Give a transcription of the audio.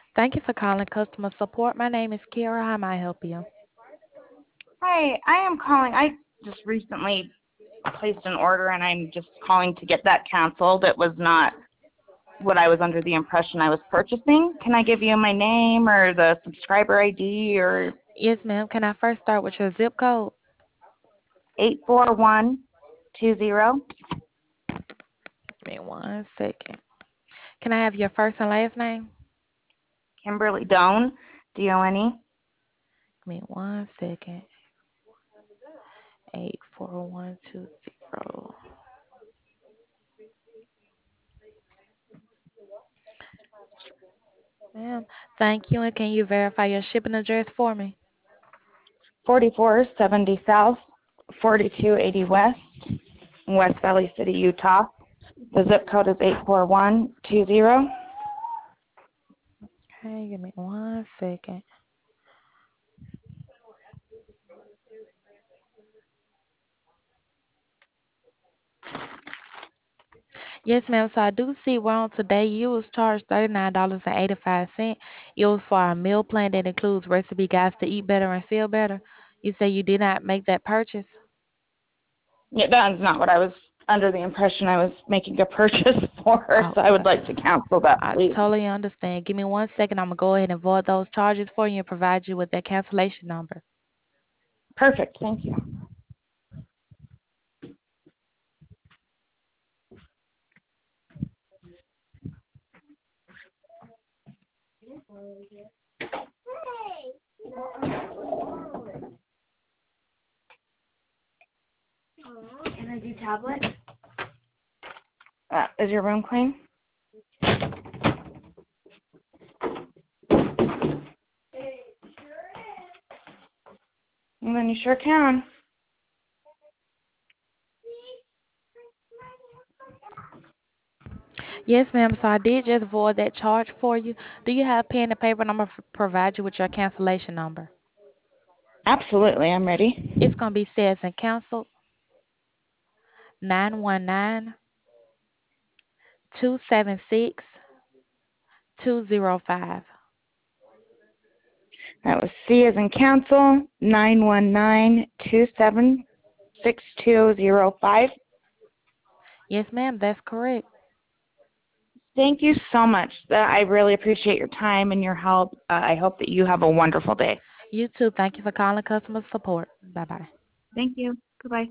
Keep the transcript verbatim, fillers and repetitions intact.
Thank you for calling customer support. My name is Kara. How may I help you? Hi, I am calling. I just recently placed an order and I'm just calling to get that canceled. It was not what I was under the impression I was purchasing. Can I give you my name or the subscriber I D or Yes, ma'am. Can I first start with your zip code? eight four one two zero? Give me one second. Can I have your first and last name? Kimberly Doan, D O N E. Give me one second. Eight four one two zero. Ma'am, thank you. And can you verify your shipping address for me? forty-four seventy South, forty-two eighty West, in West Valley City, Utah. The zip code is eight four one two zero. Okay, give me one second. Yes, ma'am. So I do see we're on today. You was charged thirty-nine dollars and eighty-five cents. It was for our meal plan that includes recipe guides to eat better and feel better. You say you did not make that purchase? Yeah, that's not what I was under the impression I was making a purchase for, so I would Okay. like to cancel that, I please. totally understand. Give me one second. I'm going to go ahead and void those charges for you and provide you with that cancellation number. Perfect, thank you. Can I do tablet? Uh, is your room clean? Well, then you sure can. Yes, ma'am. So I did just void that charge for you. Do you have pen and paper? And I'm going to provide you with your cancellation number. Absolutely, I'm It's ready. going to be says and canceled nine one nine two seven six two zero five. That was C as in cancel, nine one nine two seven six two zero five. Yes, ma'am. That's correct. Thank you so much. Uh, I really appreciate your time and your help. Uh, I hope that you have a wonderful day. You too. Thank you for calling customer support. Bye bye. Thank you. Goodbye.